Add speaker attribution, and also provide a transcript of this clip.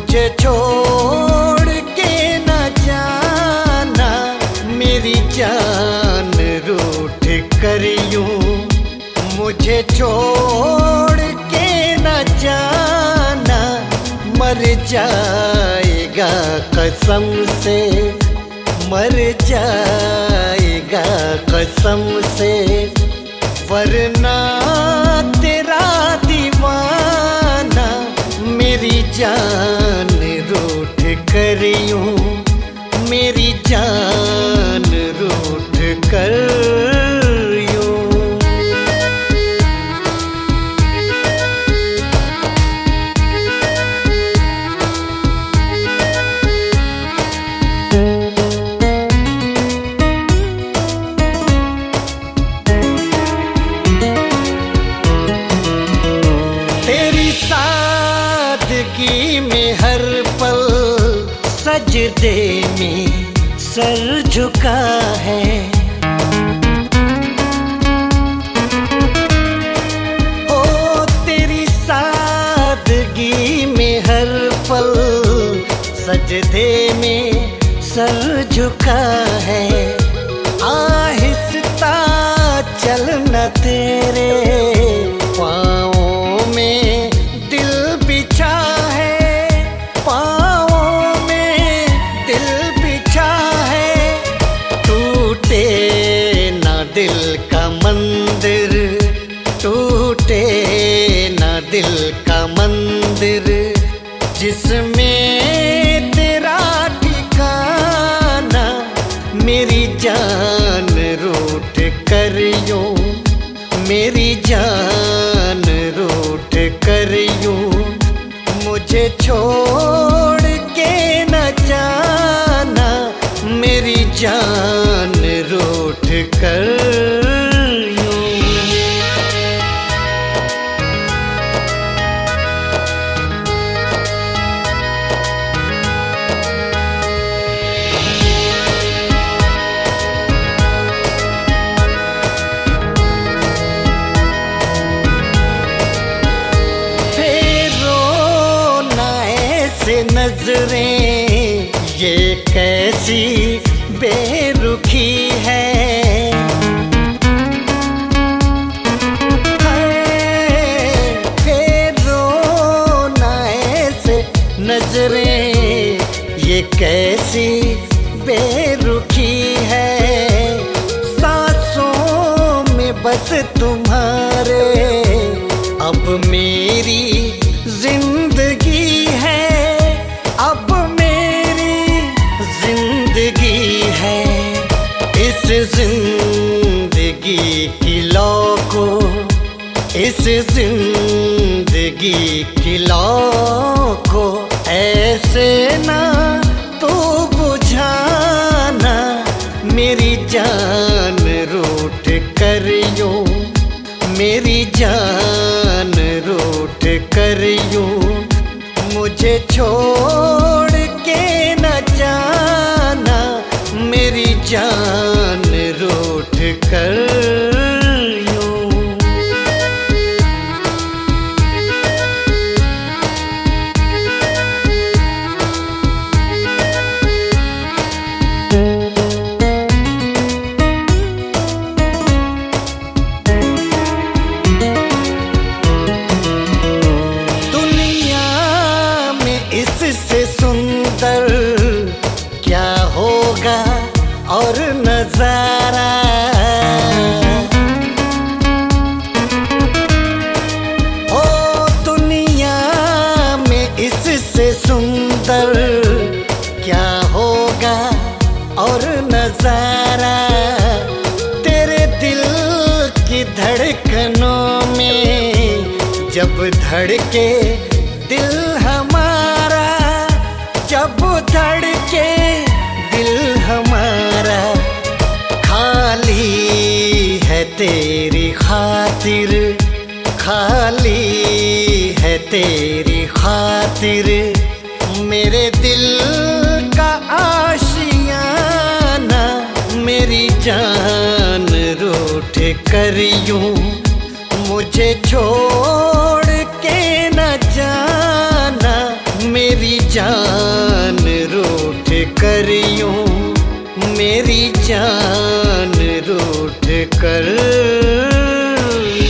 Speaker 1: मुझे छोड़ के न जाना, मेरी जान रूठ कर यूं। मुझे छोड़ के न जाना, मर जाएगा कसम से, मर जाएगा कसम से। वरना तेरा दीवाना मेरी जान रूठ कर यूं, मेरी जान रूठ कर यूं। सादगी में हर पल सजदे में सर झुका है। ओ तेरी सादगी में हर पल सजदे में सर झुका है। आहिस्ता चलना तेरे पाँवों में दिल बिछा है, पाँवों में दिल बिछा है। टूटे ना दिल का मंदिर, टूटे ना दिल का मंदिर, जिसमें तेरा ठिकाना। मेरी जान रूठ कर यूं, मेरी जान रूठ कर यूं। मुझे छोड़ के न जाना, मेरी जान रूठ कर यूं। नजरें ये कैसी बेरुखी है, रोना ऐसे नजरें ये कैसी बेरुखी है। सांसों में बस तुम्हारे अब मेरी जिंदगी है, अब मेरी जिंदगी है। इस जिंदगी की लौ को, इस जिंदगी की लौ को ऐसे ना तो बुझाना। मेरी जान रूठ कर यूं, मेरी जान रूठ कर यूं। मुझे छोड़ के न जाना, मेरी जान रूठ कर यूं। इससे सुंदर क्या होगा और नजारा। ओ दुनिया में इससे सुंदर क्या होगा और नजारा। तेरे दिल की धड़कनों में जब धड़के दिल हमारा, जब धड़के दिल हमारा। खाली है तेरी खातिर, खाली है तेरी खातिर। मेरे दिल का आशियाना, मेरी जान रूठ कर यूं। मुझे छोड़ के न जाना, मेरी जान कर यूं मेरी जान रूठ कर।